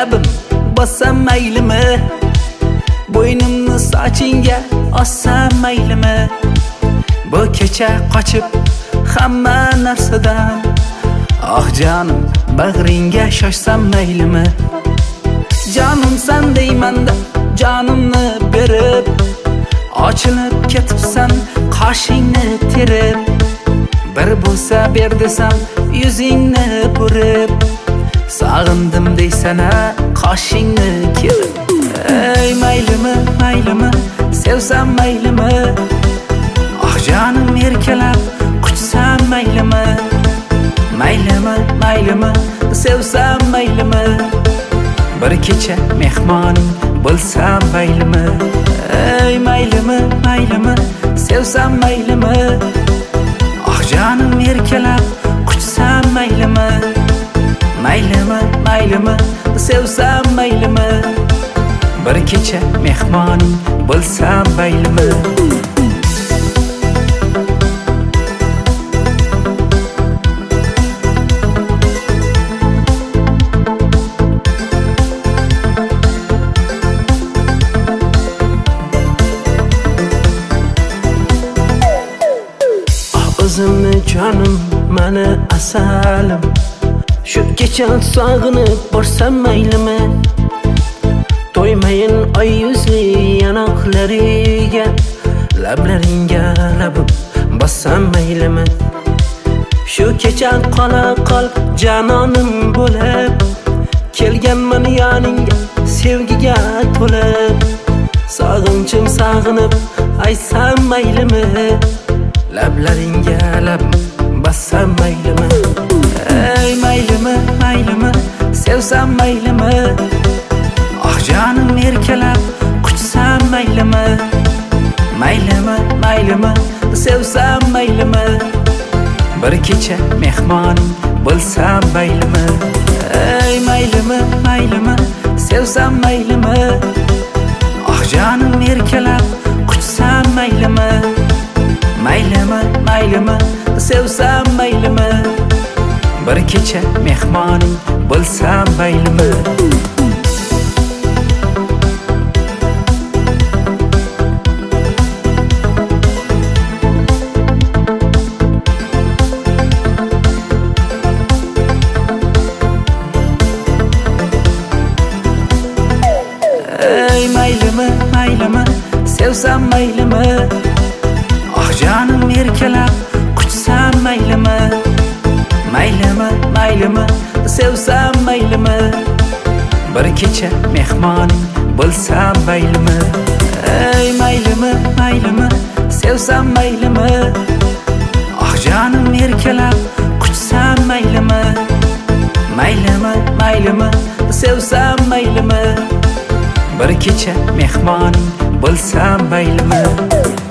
labim bossam maylimi, bo'ynimni sochingga ossam maylimi, bu kecha qochib hamma narsadan, ah jonim bag'ringga shoshsam maylimi, jonimsan deymanda jonimni berib, ochilib ketibsan qoshingni terib, bir bo'lsa ber desam yuzingni burib, sog'indim deysana qoshingni kelib. Ey maylimi, maylimi, sevsam maylimi, ah jonim erkalab quchsam maylimi, maylimi, maylimi, sevsam maylimi, bir kecha mehmoning bo'lsam maylimi. Ey maylimi, maylimi, sevsam maylimi, ah jonim erkalab quchsam maylimi, maylimi, maylimi, sevsam maylimi, bir kecha mehmoning bo'lsam maylimi. O'zimni jonim, mani asalim, shu kecha sog'inib borsam maylimi, to'ymayin oy yuzli yanoqlariga, lablaringga labim bossam maylimi, shu kecha qola qol janonim bo'lib, kelganman yoningga sevgiga to'lib, sog'inchim sog'inib aytsam maylimi, lablaringga labim bossam maylimi. Ey maylimi, maylimi, sevsam maylimi, ah jonim erkalab quchsam maylimi, maylimi, maylimi, sevsam maylimi, bir kecha mehmoning bo'lsam maylimi. Ey maylimi, maylimi, sevsam maylimi, ah jonim erkalab quchsam maylimi, maylimi, maylimi, sevsam maylimi, bir kecha mehmoning bo'lsam maylimi. Ey maylimi, maylimi, sevsam maylimi, ah jonim erkalab quchsam maylimi, maylimi, maylimi, sevsam maylimi, bir kecha mehmoning bo'lsam maylimi. Ey maylimi, maylimi, sevsam maylimi, ah jonim erkalab quchsam maylimi, maylimi, maylimi, sevsam maylimi, bir kecha mehmoning bo'lsam maylimi.